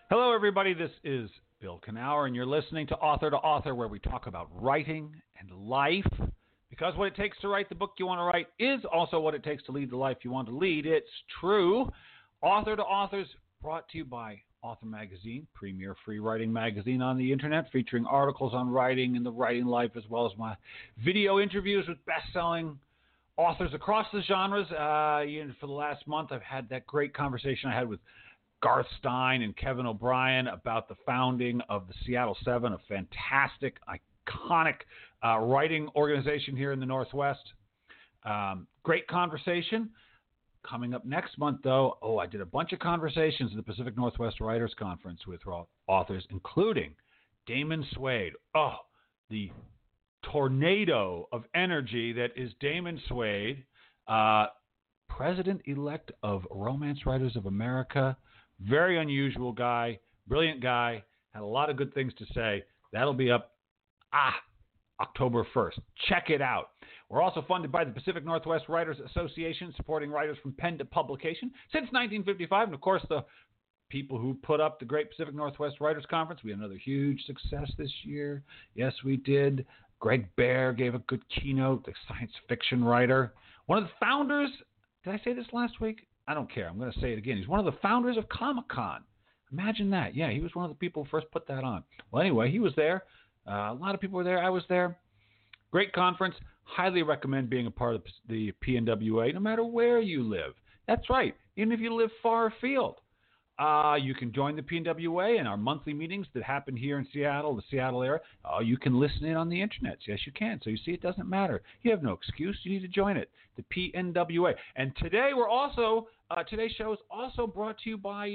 Hello, everybody. This is Bill Kenower, and you're listening to Author, where we talk about writing and life. Because what it takes to write the book you want to write is also what it takes to lead the life you want to lead. It's true. Author to Authors, brought to you by Author Magazine, premier free writing magazine on the internet, featuring articles on writing and the writing life, as well as my video interviews with best-selling authors across the genres. For the last month, I've had that great conversation I had with Garth Stein and Kevin O'Brien about the founding of the Seattle Seven, a fantastic, iconic writing organization here in the Northwest. Great conversation. Coming up next month, though, I did a bunch of conversations at the Pacific Northwest Writers Conference with authors, including Damon Suede. The tornado of energy that is Damon Suede, president-elect of Romance Writers of America. Very unusual guy, brilliant guy, had a lot of good things to say. That'll be up October 1st. Check it out. We're also funded by the Pacific Northwest Writers Association, supporting writers from pen to publication since 1955. And, of course, the people who put up the Great Pacific Northwest Writers Conference. We had another huge success this year. Yes, we did. Greg Bear gave a good keynote, the science fiction writer. One of the founders, did I say this last week? I don't care. I'm going to say it again. He's one of the founders of Comic-Con. Imagine that. Yeah, he was one of the people who first put that on. Well, anyway, he was there. A lot of people were there. I was there. Great conference. Highly recommend being a part of the PNWA, no matter where you live. That's right. Even if you live far afield. You can join the PNWA in our monthly meetings that happen here in Seattle, the Seattle area. You can listen in on the internet. Yes, you can. So you see, it doesn't matter. You have no excuse. You need to join it, the PNWA. And today today's show is also brought to you by,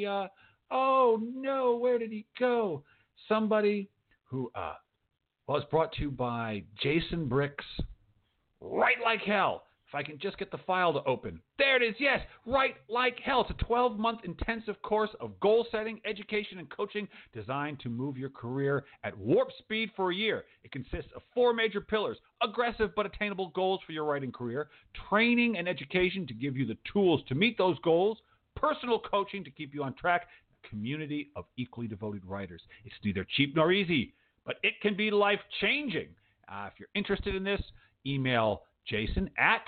where did he go? Somebody who was brought to you by Jason Brick's Write Like Hell. If I can just get the file to open. There it is, yes, Write Like Hell. It's a 12-month intensive course of goal setting, education, and coaching designed to move your career at warp speed for a year. It consists of 4 major pillars: aggressive but attainable goals for your writing career, training and education to give you the tools to meet those goals, personal coaching to keep you on track, a community of equally devoted writers. It's neither cheap nor easy, but it can be life-changing. If you're interested in this, email Jason at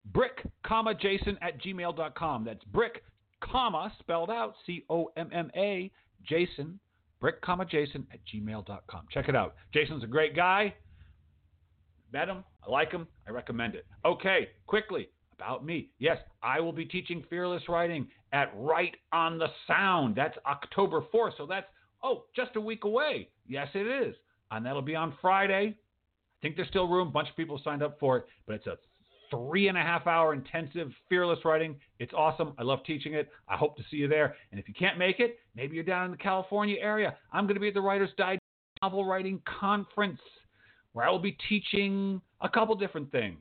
brick.jason@gmail.com. That's brick, spelled out, COMMA, Jason, brick.jason@gmail.com. Check it out. Jason's a great guy. Met him. I like him. I recommend it. Okay, quickly, about me. Yes, I will be teaching Fearless Writing at Write on the Sound. That's October 4th, so that's, just a week away. Yes, it is. And that'll be on Friday. I think there's still room. A bunch of people signed up for it, but it's a 3.5-hour intensive Fearless Writing. It's awesome. I love teaching it. I hope to see you there. And if you can't make it, maybe you're down in the California area. I'm going to be at the Writer's Digest Novel Writing Conference, where I will be teaching a couple different things.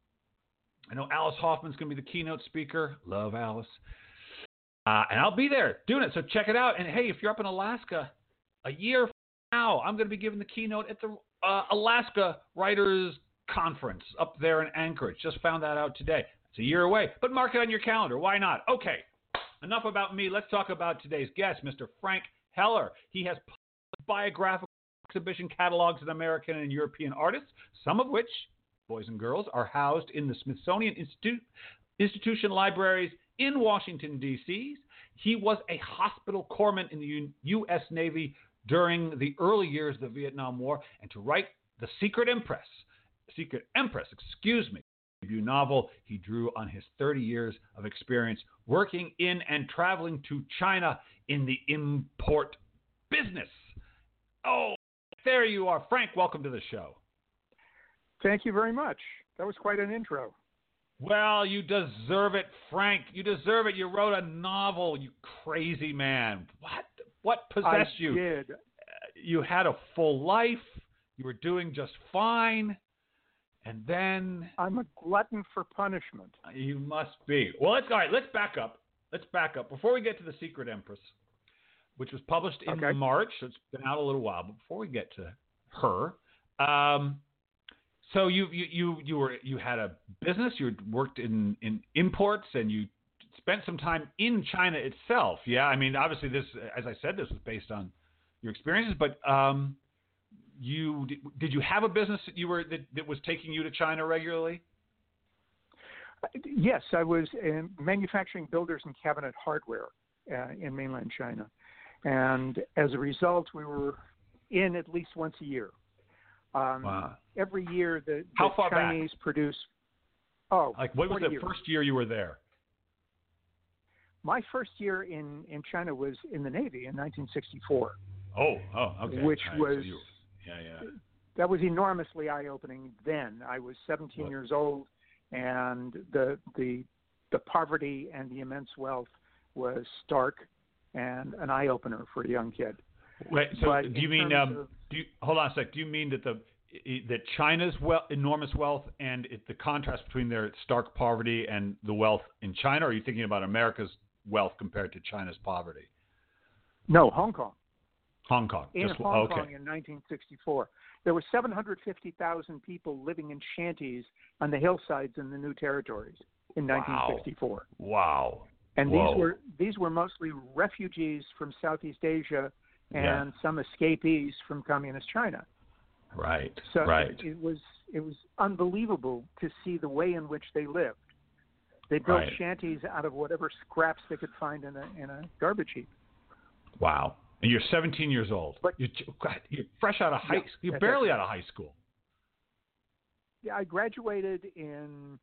I know Alice Hoffman's going to be the keynote speaker. Love Alice. And I'll be there doing it. So check it out. And hey, if you're up in Alaska, a year from now, I'm going to be giving the keynote at the Alaska Writers Conference up there in Anchorage. Just found that out today. It's a year away, but mark it on your calendar. Why not? Okay, enough about me. Let's talk about today's guest, Mr. Frank Heller. He has biographical exhibition catalogs of American and European artists, some of which, boys and girls, are housed in the Smithsonian Institution libraries in Washington, D.C. He was a hospital corpsman in the U.S. Navy during the early years of the Vietnam War, and to write The Secret Empress, debut novel, he drew on his 30 years of experience working in and traveling to China in the import business. Oh, there you are. Frank, welcome to the show. Thank you very much. That was quite an intro. Well, you deserve it, Frank. You deserve it. You wrote a novel, you crazy man. What possessed you? I did. You had a full life. You were doing just fine. And then... I'm a glutton for punishment. You must be. Well, all right, let's back up. Before we get to The Secret Empress, which was published in March, so it's been out a little while, but before we get to her, so you had a business, you worked in imports, and you spent some time in China itself. Yeah, I mean, obviously, this, as I said, this was based on your experiences. But did you have a business that was taking you to China regularly? Yes, I was manufacturing builders and cabinet hardware in mainland China, and as a result, we were in at least once a year. Wow. Every year, the How far Chinese back? produce. Like, what was the years. first year you were there? My first year in China was in the Navy in 1964. Oh, okay. Which All right, was, so that was enormously eye-opening then. I was 17 years old, and the poverty and the immense wealth was stark and an eye-opener for a young kid. Wait, so but do you mean, hold on a sec, do you mean that China's enormous wealth and the contrast between their stark poverty and the wealth in China, or are you thinking about America's wealth compared to China's poverty? No, Hong Kong. Hong Kong. In Hong Kong in 1964. There were 750,000 people living in shanties on the hillsides in the New Territories in 1964. Wow. And these were mostly refugees from Southeast Asia and some escapees from communist China. Right. So right. it was unbelievable to see the way in which they lived. They built shanties out of whatever scraps they could find in a garbage heap. Wow. And you're 17 years old. But you're fresh out of high school. You're barely out of high school. Yeah, I graduated in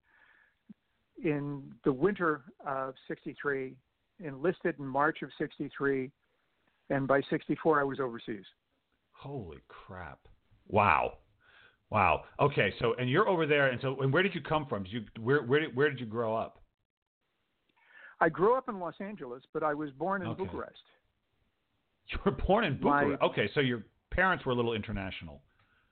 the winter of '63, enlisted in March of '63, and by '64 I was overseas. Holy crap! Wow. Okay, so and you're over there, and where did you come from? Where did you grow up? I grew up in Los Angeles, but I was born in Bucharest. You were born in Bucharest. Okay, so your parents were a little international.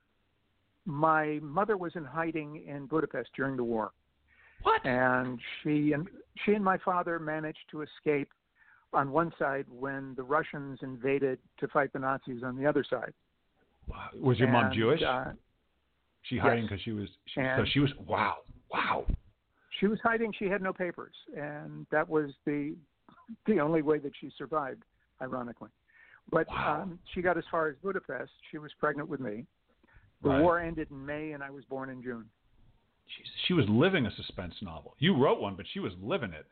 My mother was in hiding in Budapest during the war. What? And she and my father managed to escape on one side when the Russians invaded to fight the Nazis on the other side. Wow. Was your mom Jewish? She hiding because yes. she was wow. She was hiding. She had no papers, and that was the only way that she survived, ironically. But she got as far as Budapest. She was pregnant with me. The war ended in May, and I was born in June. She was living a suspense novel. You wrote one, but she was living it.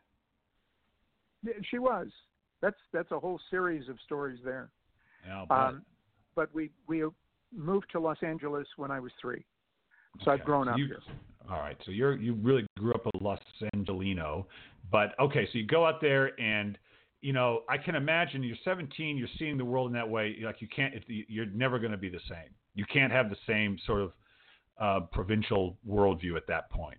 She was. That's a whole series of stories there. Yeah, but we moved to Los Angeles when I was 3, so I've grown up here. All right, so you really grew up a Los Angelino, but okay, so you go out there and I can imagine you're 17, you're seeing the world in that way. Like you're never going to be the same. You can't have the same sort of provincial worldview at that point.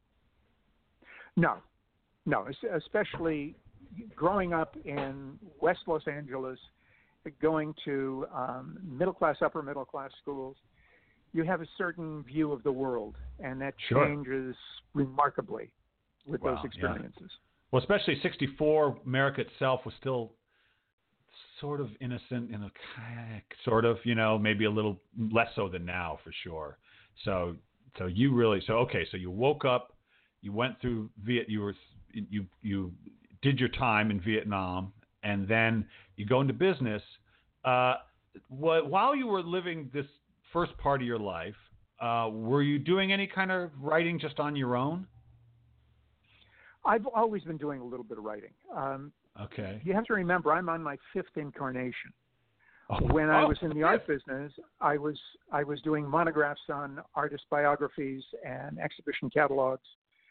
No, especially growing up in West Los Angeles, going to middle-class, upper-middle-class schools, you have a certain view of the world, and that changes remarkably with those experiences. Yeah. Well, especially 1964, America itself was still sort of innocent, sort of, maybe a little less so than now for sure. So you really, so you woke up, you went through you did your time in Vietnam, and then you go into business. While you were living this first part of your life, were you doing any kind of writing just on your own? I've always been doing a little bit of writing. Okay. You have to remember, I'm on my 5th incarnation. When I was in the art business, I was doing monographs on artist biographies and exhibition catalogs.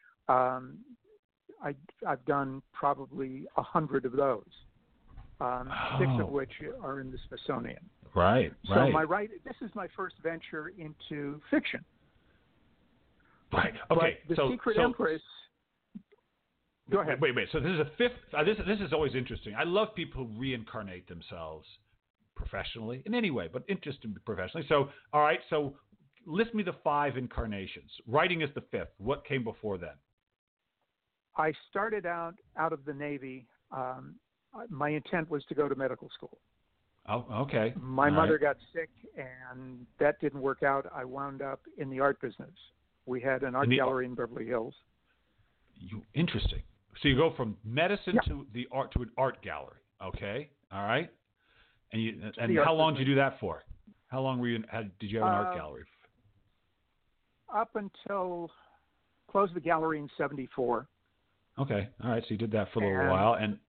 I've done probably 100 of those, 6 of which are in the Smithsonian. Right. So this is my first venture into fiction. Right. Okay. But The Secret Empress. Go ahead. Wait. So this is a 5th. This is always interesting. I love people who reincarnate themselves professionally in any way, but interested professionally. So, all right. So, list me the 5 incarnations. Writing is the 5th. What came before then? I started out of the Navy. My intent was to go to medical school. Oh, okay. My mother got sick, and that didn't work out. I wound up in the art business. We had an art gallery in Beverly Hills. Interesting. So you go from medicine Yeah. to the art to an art gallery. Okay, all right. And The how art long did you business. do that for? How long were you? Did you have an art gallery? Up until closed the gallery in '74, Okay, all right. So you did that for a little And- while, and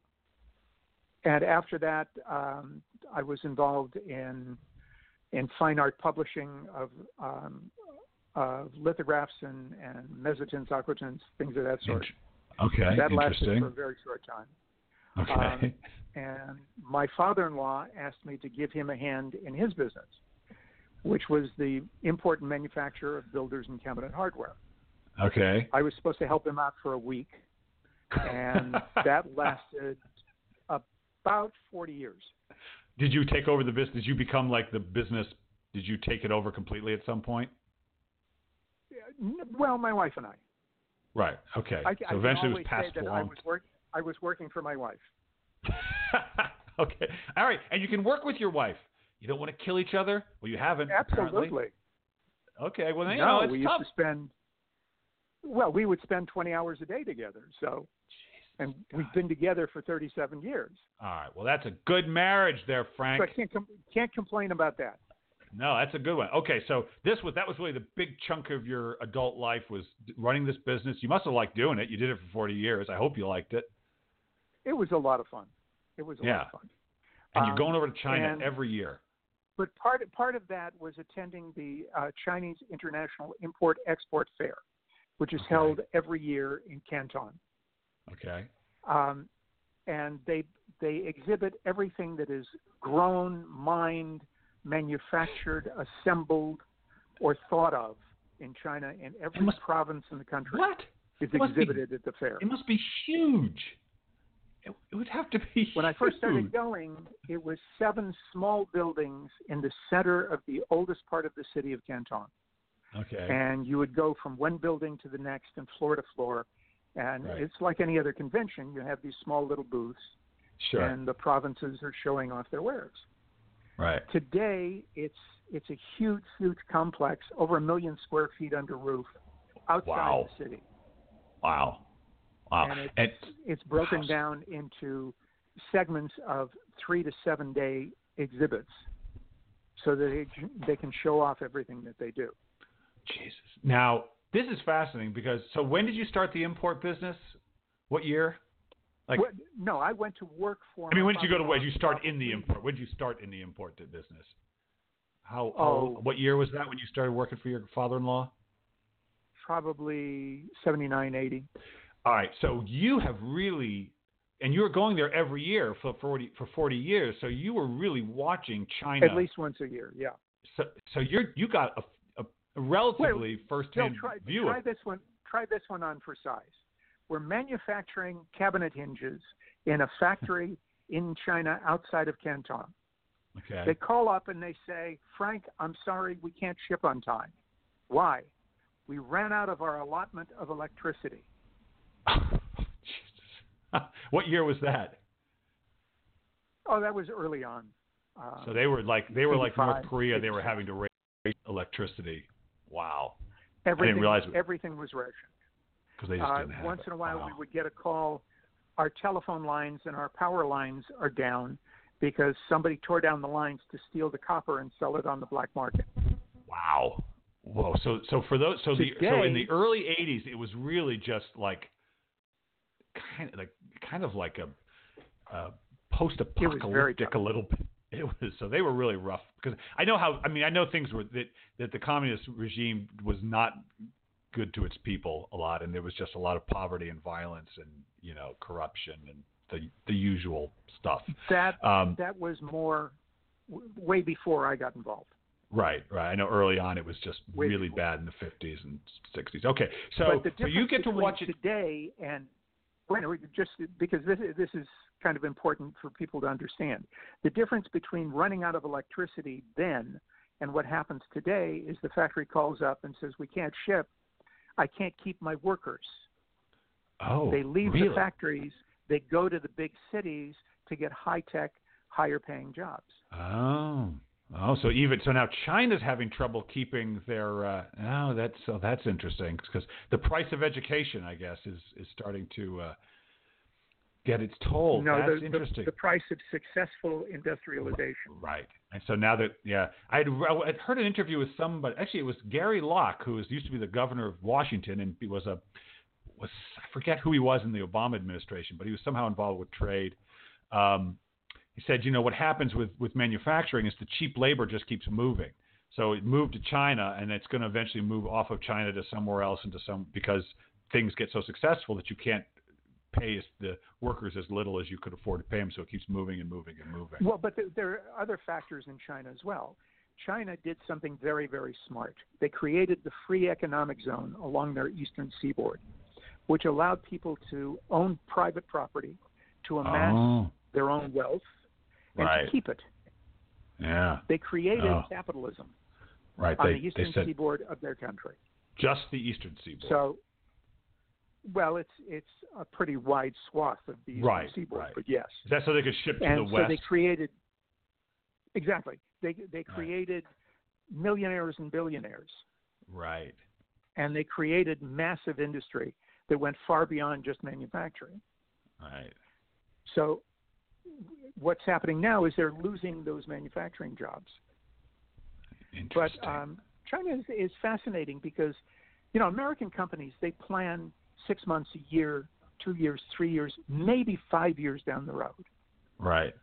after that, I was involved in fine art publishing of lithographs and mezzotints, aquatints, things of that sort. Okay, That lasted interesting. for a very short time. Okay. And my father-in-law asked me to give him a hand in his business, which was the import and manufacture of builders and cabinet hardware. Okay. I was supposed to help him out for a week, and that lasted about 40 years. Did you take over the business? Did you become like the business? Did you take it over completely at some point? Well, my wife and I. Right. Okay. I so can eventually it was always passed say that along. I was working for my wife. Okay. All right. And you can work with your wife. You don't want to kill each other? Well, you haven't. Absolutely. Apparently. Okay. Well, then, No, it's we used tough. to spend. Well, we would spend 20 hours a day together. So, and we've been together for 37 years. All right. Well, that's a good marriage there, Frank. So I can't complain about that. No, that's a good one. Okay, so that was really the big chunk of your adult life was running this business. You must have liked doing it. You did it for 40 years. I hope you liked it. It was a lot of fun. It was a lot of fun. And you're going over to China and- every year. But part of that was attending the Chinese International Import-Export Fair, which is held every year in Canton. Okay. And they exhibit everything that is grown, mined, manufactured, assembled, or thought of in China in every province in the country. What? Is It must be- exhibited at the fair. It must be huge. It would have to be When I first started huge. going, it was 7 small buildings in the center of the oldest part of the city of Canton. Okay. And you would go from one building to the next and floor to floor. And Right. it's like any other convention. You have these small little booths, Sure. and the provinces are showing off their wares. Right. Today, it's a huge, huge complex, over 1 million square feet under roof, outside Wow. the city. Wow. Wow. And it's broken down into segments of 3 to 7 day exhibits, so that they can show off everything that they do. Jesus. Now, this is fascinating because so when did you start the import business? What year? No, I went to work for. I mean, when did you go to? When did you start in the import? When did you start in the import business? What year was that when you started working for your father-in-law? Probably 79, 80. All right, so you have really, and you were going there every year for 40 years. So you were really watching China At least once a year, yeah. So you got a relatively first-hand view try of this one. Try this one on for size. We're manufacturing cabinet hinges in a factory in China outside of Canton. Okay. They call up and they say, "Frank, I'm sorry, we can't ship on time." Why? We ran out of our allotment of electricity. Jesus. What year was that? Oh, that was early on. So they were like North 85, Korea. They were having to raise electricity. Wow. Everything, I didn't realize everything was rationed. because they just didn't have Once it. in a while, Wow. we would get a call. Our telephone lines and our power lines are down because somebody tore down the lines to steal the copper and sell it on the black market. Wow. Whoa. So in the early '80s, it was really just like kind of like a post-apocalyptic a little bit. It was, so they were really rough because I know things were that the communist regime was not good to its people a lot, and there was just a lot of poverty and violence and corruption and the usual stuff. That was more way before I got involved. Right. I know early on it was just really bad in the 50s and 60s. Okay, so you get to watch it today, and just because this is kind of important for people to understand. The difference between running out of electricity then and what happens today is the factory calls up and says, "We can't ship. I can't keep my workers." Oh, they leave really? the factories. They go to the big cities to get high-tech, higher-paying jobs. Oh, Oh, so now China's having trouble keeping their. That's interesting because the price of education, I guess, is starting to get its toll. No, That's interesting. the price of successful industrialization. Right. And so now that, I'd heard an interview with somebody. Actually, it was Gary Locke, who used to be the governor of Washington, and he was I forget who he was in the Obama administration, but he was somehow involved with trade. He said, what happens with manufacturing is the cheap labor just keeps moving. So it moved to China, and it's going to eventually move off of China to somewhere else because things get so successful that you can't pay the workers as little as you could afford to pay them, so it keeps moving and moving and moving. Well, but there are other factors in China as well. China did something very, very smart. They created the free economic zone along their eastern seaboard, which allowed people to own private property, to amass their own wealth, and to keep it. Yeah. They created capitalism on the eastern seaboard of their country. Just the eastern seaboard. So, well, it's a pretty wide swath of the eastern seaboard, but yes. Is that so they could ship to the west? So they created they created millionaires and billionaires. Right. And they created massive industry that went far beyond just manufacturing. Right. So what's happening now is they're losing those manufacturing jobs. Interesting. But China is fascinating because, American companies, they plan 6 months, a year, 2 years, 3 years, maybe 5 years down the road. Right.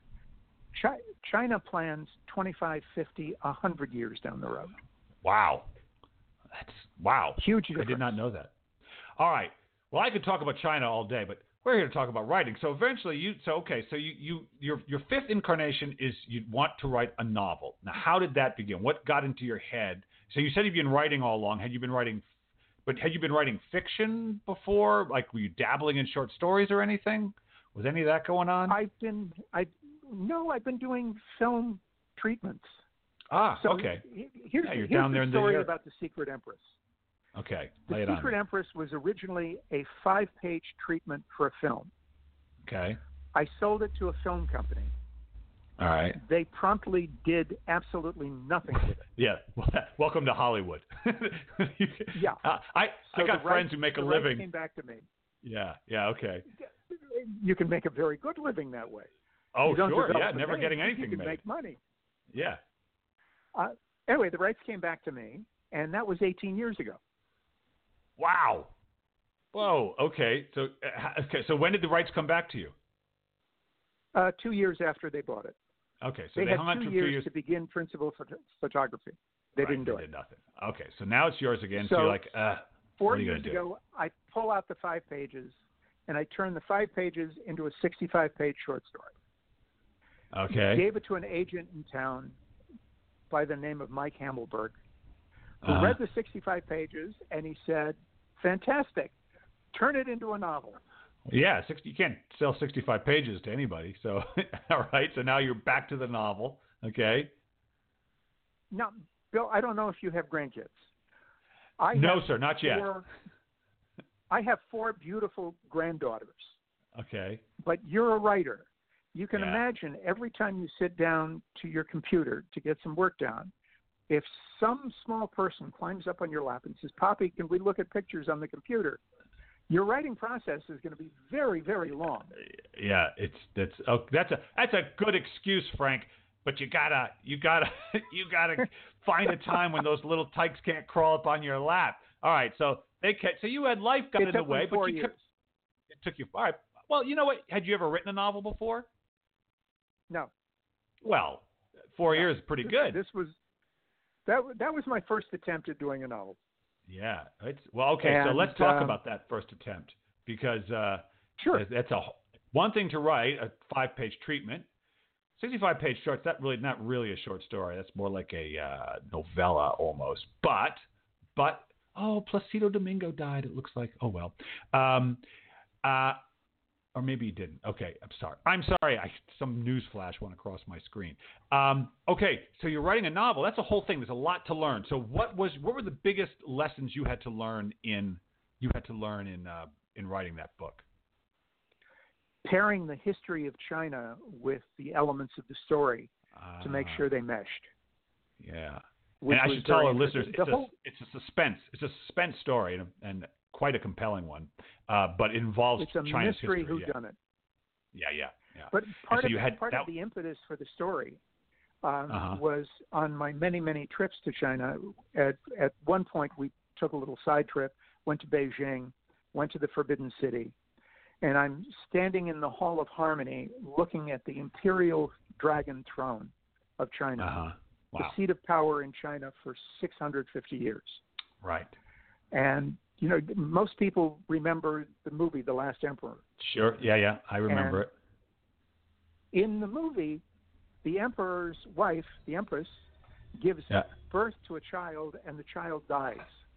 China plans 25, 50, 100 years down the road. Wow. Wow. Huge difference. I did not know that. All right. Well, I could talk about China all day, but we're here to talk about writing. So eventually your fifth incarnation is you want to write a novel. Now, how did that begin? What got into your head? So you said you've been writing all along. Had you been writing fiction before? Like, were you dabbling in short stories or anything? Was any of that going on? I've been doing film treatments. Okay. Here's down there the in story the about The Secret Empress. Okay, The Secret Empress was originally a 5-page treatment for a film. Okay. I sold it to a film company. All right. They promptly did absolutely nothing with it. Yeah. Well, welcome to Hollywood. Yeah. I got friends who make a living. Came back to me. Yeah. Yeah. Okay. You can make a very good living that way. Oh, sure. Yeah. Never getting anything made. You can make money. Yeah. Anyway, the rights came back to me, and that was 18 years ago. Wow. Whoa. Okay. So when did the rights come back to you? 2 years after they bought it. Okay. So they hung on had for 2 years to begin principal photography. They didn't do it. They did nothing. Okay. So now it's yours again. So you're like, 4 years ago, I pull out the 5 pages, and I turn the 5 pages into a 65-page short story. Okay. Gave it to an agent in town by the name of Mike Hamelberg, who read the 65 pages, and he said, fantastic, turn it into a novel. Yeah, you can't sell 65 pages to anybody. So, all right. So now you're back to the novel. Okay. Now, Bill, I don't know if you have grandkids. No, sir, not yet. I have 4 beautiful granddaughters. Okay. But you're a writer. You can imagine every time you sit down to your computer to get some work done, if some small person climbs up on your lap and says, Poppy, can we look at pictures on the computer? Your writing process is going to be very, very long. Yeah, that's a good excuse, Frank. But you gotta find a time when those little tykes can't crawl up on your lap. All right, so you had life got in the way, but it took you. All right. Well, you know what? Had you ever written a novel before? No. Well, 4 years is pretty good. That was my first attempt at doing a novel. Yeah. Okay. So let's talk about that first attempt because sure, that's one thing to write a 5-page treatment. 65-page shorts. That's really not really a short story. That's more like a novella almost. But Placido Domingo died. It looks like. Oh well. Or maybe he didn't. Okay, I'm sorry. Some news flash went across my screen. Okay, so you're writing a novel. That's a whole thing. There's a lot to learn. So what were the biggest lessons you had to learn in writing that book? Pairing the history of China with the elements of the story to make sure they meshed. Yeah. which And I was should tell very our listeners, interesting. it's a suspense. It's a suspense story and quite a compelling one. But it involves It's a China's mystery history. whodunit. Yeah. But part so of the impetus for the story was on my many trips to China. At one point, we took a little side trip, went to Beijing, went to the Forbidden City, and I'm standing in the Hall of Harmony looking at the imperial dragon throne of China, Wow. the seat of power in China for 650 years. Right. And, you know, most people remember the movie The Last Emperor. Sure. Yeah. I remember it. In the movie, the emperor's wife, the empress, gives birth to a child, and the child dies.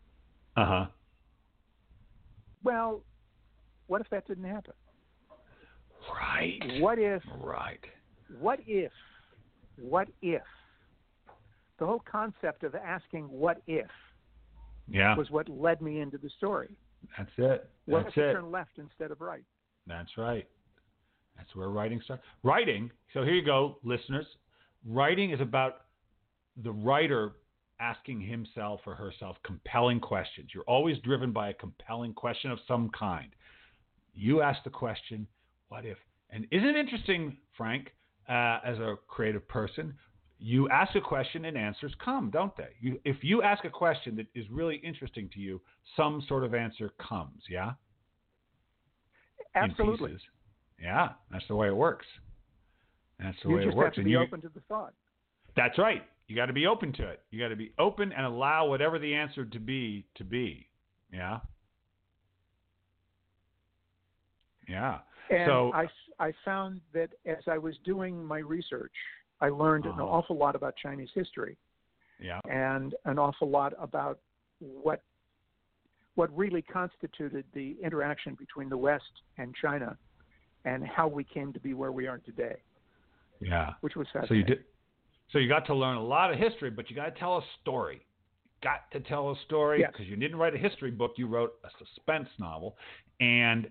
Well, what if that didn't happen? Right. What if? Right. What if? What if? The whole concept of asking "what if" was what led me into the story. That's it. What if you turn left instead of right? That's right. That's where writing starts. Writing, so here you go, listeners. Writing is about the writer asking himself or herself compelling questions. You're always driven by a compelling question of some kind. You ask the question, what if? And isn't it interesting, Frank, as a creative person, you ask a question and answers come, don't they? If you ask a question that is really interesting to you, some sort of answer comes, yeah? Absolutely. In pieces. Yeah, that's the way it works. That's the way it works. You just have to be open to the thought. That's right. You got to be open to it. You got to be open and allow whatever the answer to be. Yeah. Yeah. And so I found that as I was doing my research, I learned an awful lot about Chinese history. Yeah. And an awful lot about what really constituted the interaction between the West and China, and how we came to be where we are today. Yeah. Which was fascinating. So you got to learn a lot of history, but you got to tell a story. Got to tell a story because you didn't write a history book. You wrote a suspense novel. And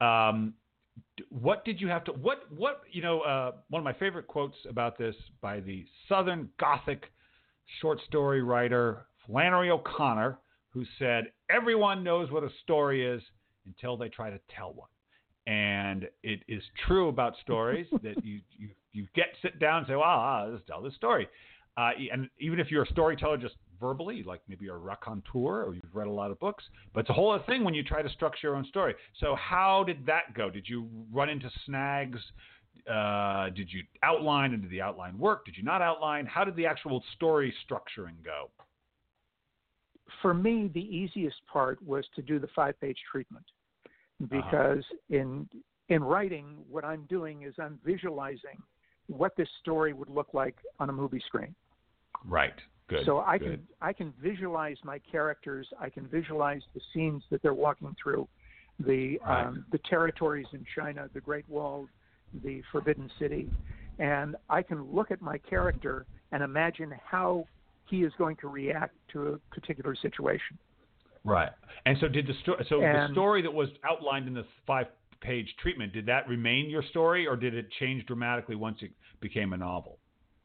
what did you have to? What? One of my favorite quotes about this by the Southern Gothic short story writer Flannery O'Connor, who said, "Everyone knows what a story is until they try to tell one." And it is true about stories that you sit down and say, "Wow, let's tell this story." And even if you're a storyteller just verbally, like maybe you're a raconteur or you've read a lot of books, but it's a whole other thing when you try to structure your own story. So how did that go? Did you run into snags? Did you outline, and did the outline work? Did you not outline? How did the actual story structuring go? For me, the easiest part was to do the 5-page treatment. Because in writing, what I'm doing is I'm visualizing what this story would look like on a movie screen. Right. Good. So I can visualize my characters. I can visualize the scenes that they're walking through, the territories in China, the Great Wall, the Forbidden City, and I can look at my character and imagine how he is going to react to a particular situation. Right. And so the story that was outlined in the 5-page treatment, did that remain your story, or did it change dramatically once it became a novel?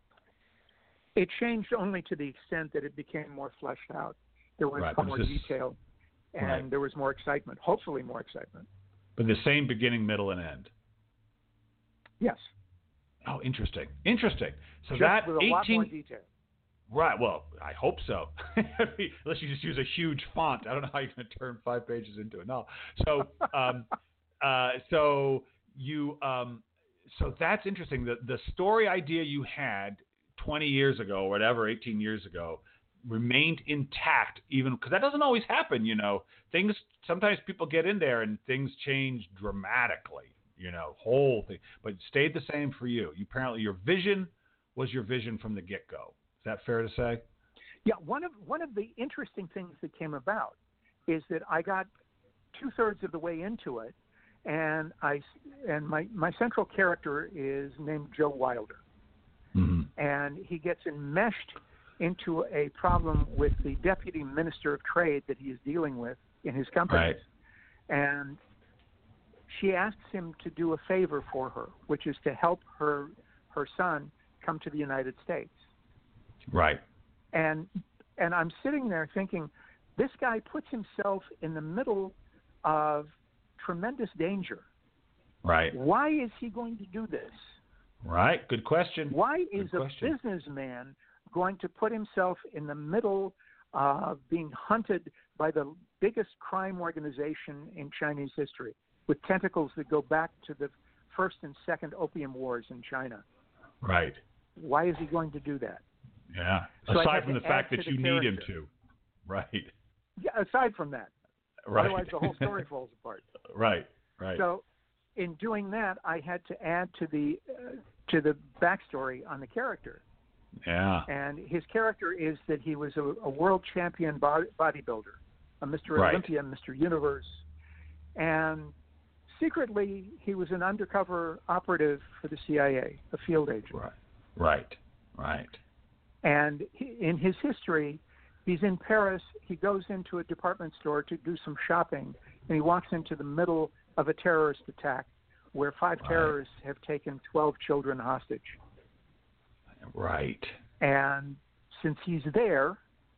It changed only to the extent that it became more fleshed out. There was more detail, and there was more excitement, hopefully more excitement. But the same beginning, middle, and end? Yes. Oh, interesting. So just that with a lot more detail. Right. Well, I hope so. Unless you just use a huge font, I don't know how you're going to turn 5 pages into a novel. So, so that's interesting. The story idea you had 20 years ago, or whatever, 18 years ago, remained intact, even because that doesn't always happen. Things sometimes people get in there and things change dramatically. Whole thing, but it stayed the same for you. Apparently, your vision was your vision from the get-go. Is that fair to say? Yeah, one of the interesting things that came about is that I got 2/3 of the way into it, and my central character is named Joe Wilder, and he gets enmeshed into a problem with the deputy minister of trade that he is dealing with in his company, and she asks him to do a favor for her, which is to help her son come to the United States. Right. And I'm sitting there thinking, this guy puts himself in the middle of tremendous danger. Right. Why is he going to do this? Right. Good question. Why is Good a question. businessman going to put himself in the middle of being hunted by the biggest crime organization in Chinese history, with tentacles that go back to the first and second opium wars in China? Right. Why is he going to do that? Yeah. So Aside from the fact that the you need him character. to. Right. Yeah, aside from that. Right. Otherwise, the whole story falls apart. Right. Right. So, in doing that, I had to add to the backstory on the character. Yeah. And his character is that he was a world champion bodybuilder, a Mr. Right. Olympia, Mr. Universe, and secretly he was an undercover operative for the CIA, a field agent. Right. Right. Right. And in his history, he's in Paris. He goes into a department store to do some shopping, and he walks into the middle of a terrorist attack where 5 terrorists have taken 12 children hostage. Right. And since he's there,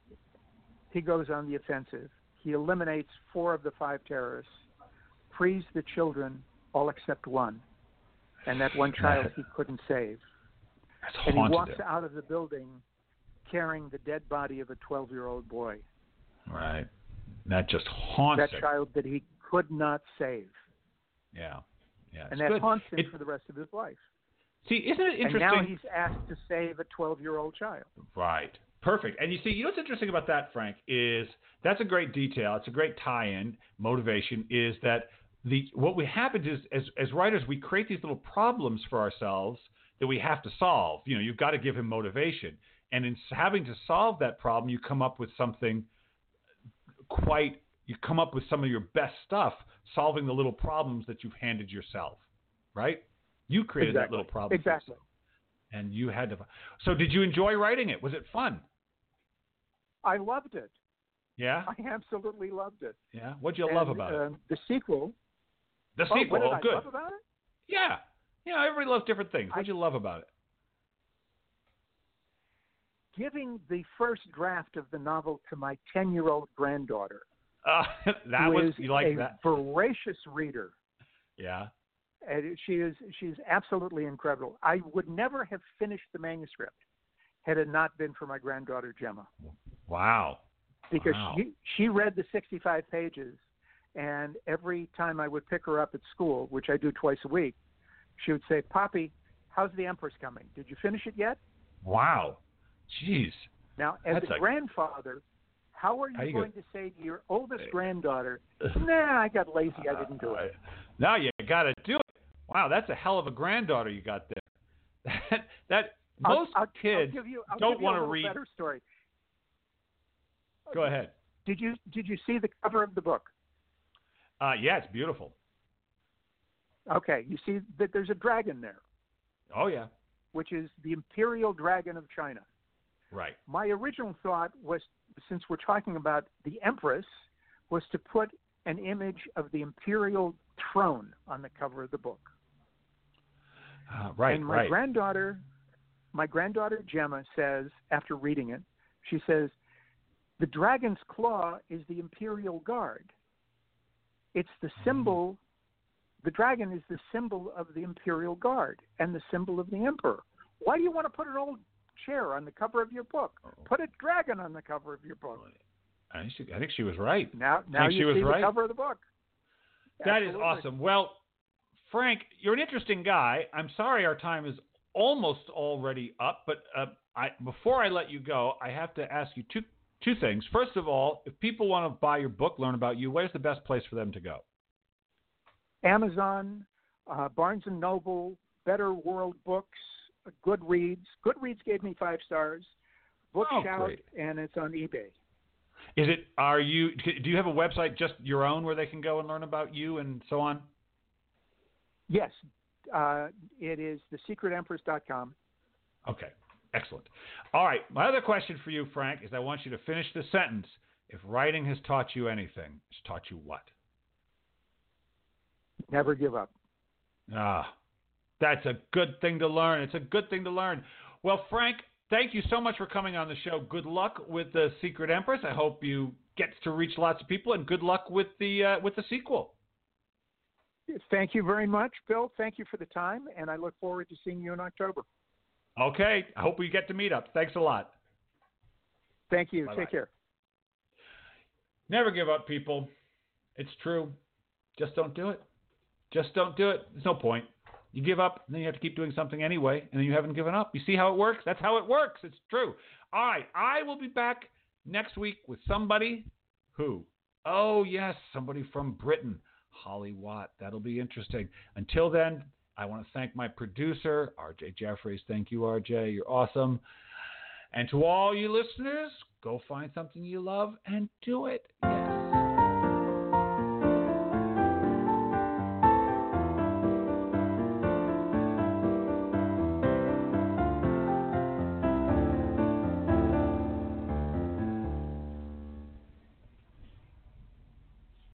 he goes on the offensive. He eliminates 4 of the 5 terrorists, frees the children, all except one, and that one child he couldn't save. And he walks out of the building carrying the dead body of a 12-year-old boy. Right. That just haunts that him. child that he could not save. Yeah. Yeah. And that haunts him for the rest of his life. See, isn't it interesting? And now he's asked to save a 12-year-old child. Right. Perfect. And you see, what's interesting about that, Frank, is that's a great detail. It's a great tie-in, motivation, is that what we happen is, as writers, we create these little problems for ourselves that we have to solve. You know, you've got to give him motivation. And in having to solve that problem, you come up with something you come up with some of your best stuff, solving the little problems that you've handed yourself, right? You created that little problem. Exactly. And you had to. So did you enjoy writing it? Was it fun? I loved it. Yeah? I absolutely loved it. Yeah? What'd you love about it? The sequel. The sequel, what did good. I love about it? Yeah. You know, everybody loves different things. What'd you love about it? Giving the first draft of the novel to my 10-year-old granddaughter. You like that? Voracious reader. Yeah. And she's absolutely incredible. I would never have finished the manuscript had it not been for my granddaughter Gemma. Wow. Because she read the 65 pages, and every time I would pick her up at school, which I do twice a week, she would say, "Poppy, how's the Empress coming? Did you finish it yet?" Wow. Jeez. Now, as a grandfather, how are you going to say to your oldest granddaughter, "Nah, I got lazy, I didn't do it"? Now you got to do it. Wow, that's a hell of a granddaughter you got there. Most kids don't want to read. Better story. Go ahead. Did you see the cover of the book? Yeah, it's beautiful. Okay, you see that there's a dragon there. Oh yeah. Which is the Imperial Dragon of China. Right. My original thought was, since we're talking about the Empress, was to put an image of the imperial throne on the cover of the book. Right. And my granddaughter Gemma says, after reading it, she says, "The dragon's claw is the imperial guard. It's the symbol. The dragon is the symbol of the imperial guard and the symbol of the emperor. Why do you want to put an old chair on the cover of your book? Put a dragon on the cover of your book." I think she was right. Now you see the cover of the book. That is awesome. Well, Frank, you're an interesting guy. I'm sorry our time is almost already up, but before I let you go, I have to ask you two things. First of all, if people want to buy your book, learn about you, where's the best place for them to go? Amazon, Barnes & Noble, Better World Books, Goodreads. Goodreads gave me 5 stars. Bookshout, and it's on eBay. Do you have a website, just your own, where they can go and learn about you and so on? Yes. It is thesecretempress.com. Okay. Excellent. All right. My other question for you, Frank, is I want you to finish the sentence. If writing has taught you anything, it's taught you what? Never give up. That's a good thing to learn. It's a good thing to learn. Well, Frank, thank you so much for coming on the show. Good luck with The Secret Empress. I hope you get to reach lots of people, and good luck with the sequel. Thank you very much, Bill. Thank you for the time, and I look forward to seeing you in October. Okay. I hope we get to meet up. Thanks a lot. Thank you. Bye-bye. Take care. Never give up, people. It's true. Just don't do it. Just don't do it. There's no point. You give up, and then you have to keep doing something anyway, and then you haven't given up. You see how it works? That's how it works. It's true. All right. I will be back next week with somebody who? Oh, yes, somebody from Britain. Holly Watt. That'll be interesting. Until then, I want to thank my producer, RJ Jeffries. Thank you, RJ. You're awesome. And to all you listeners, go find something you love and do it. Yeah.